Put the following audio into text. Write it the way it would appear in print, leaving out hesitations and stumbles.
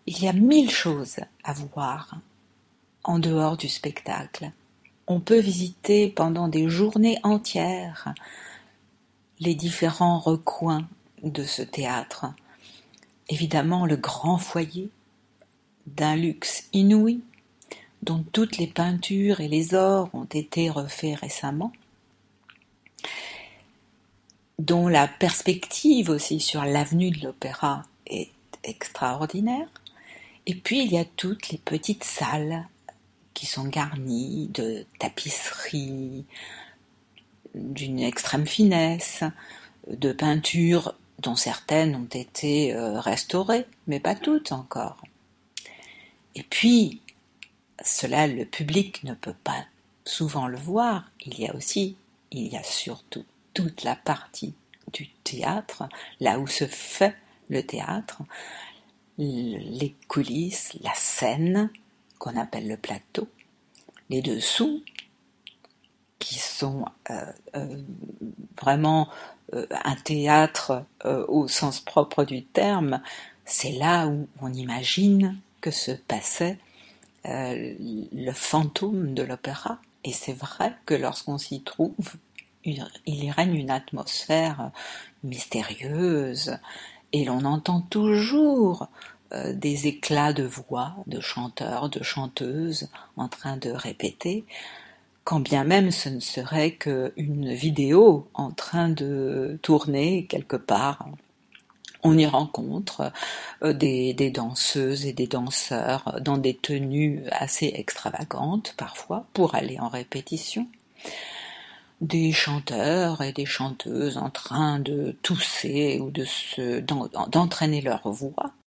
Il y a mille choses à voir en dehors du spectacle. On peut visiter pendant des journées entières les différents recoins de ce théâtre. Évidemment, le grand foyer, d'un luxe inouï, dont toutes les peintures et les ors ont été refaits récemment, dont la perspective aussi sur l'avenue de l'Opéra est extraordinaire. Et puis il y a toutes les petites salles qui sont garnies de tapisseries d'une extrême finesse, de peintures dont certaines ont été restaurées, mais pas toutes encore. Et puis, cela le public ne peut pas souvent le voir, il y a surtout toute la partie du théâtre, là où se fait le théâtre, les coulisses, la scène, qu'on appelle le plateau, les dessous, qui sont vraiment un théâtre au sens propre du terme. C'est là où on imagine que se passait le fantôme de l'opéra. Et c'est vrai que lorsqu'on s'y trouve, il y règne une atmosphère mystérieuse, et l'on entend toujours des éclats de voix de chanteurs, de chanteuses en train de répéter, quand bien même ce ne serait qu'une vidéo en train de tourner quelque part. On y rencontre des danseuses et des danseurs dans des tenues assez extravagantes parfois pour aller en répétition, des chanteurs et des chanteuses en train de tousser ou d'entraîner leur voix